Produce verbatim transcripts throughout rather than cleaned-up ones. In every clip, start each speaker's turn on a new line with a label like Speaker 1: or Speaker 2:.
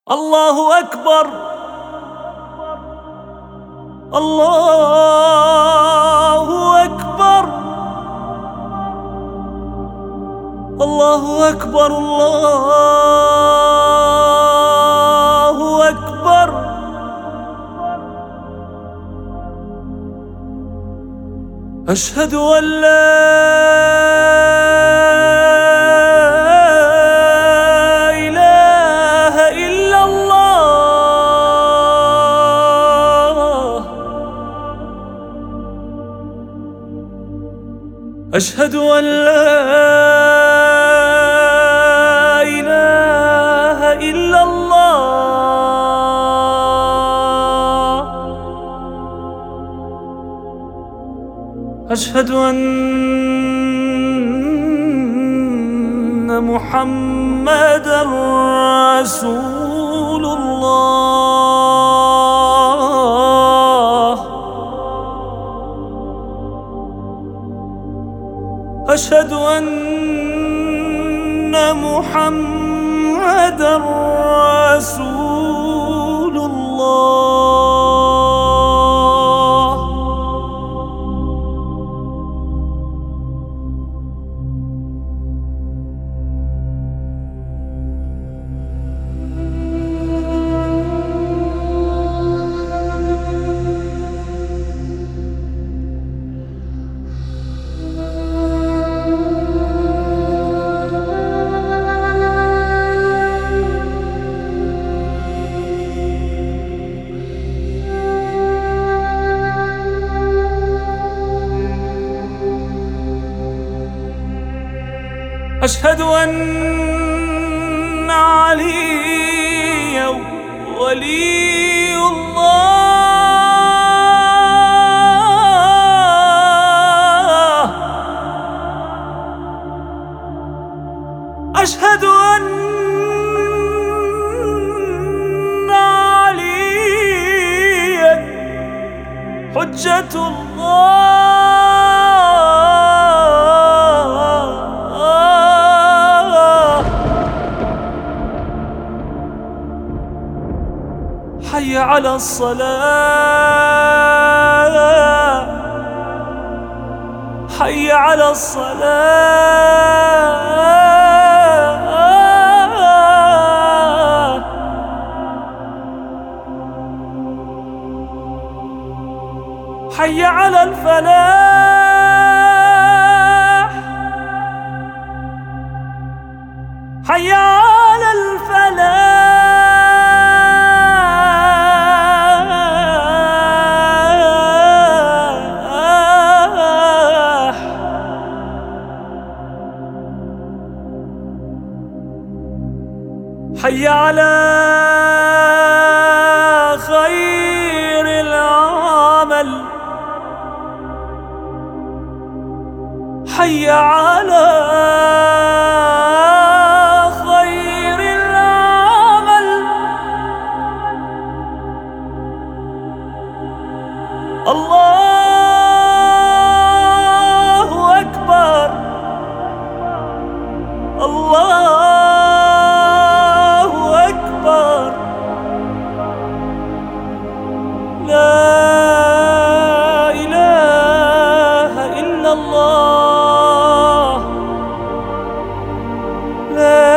Speaker 1: الله أكبر الله أكبر الله أكبر الله أكبر. أشهد أن لا أشهد أن لا إله إلا الله. أشهد أن محمدًا رسول الله. أشهد أن محمدًا رسول الله. أشهد أن عليا ولي الله. أشهد أن عليا حجة الله. حي على الصلاة حي على الصلاة. حي على الفلاح حي على الفلاح. حي على خير العمل حي على خير العمل. الله أكبر الله لا إله إلا الله. لا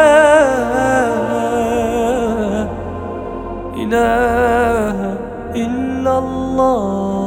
Speaker 1: إله إلا الله.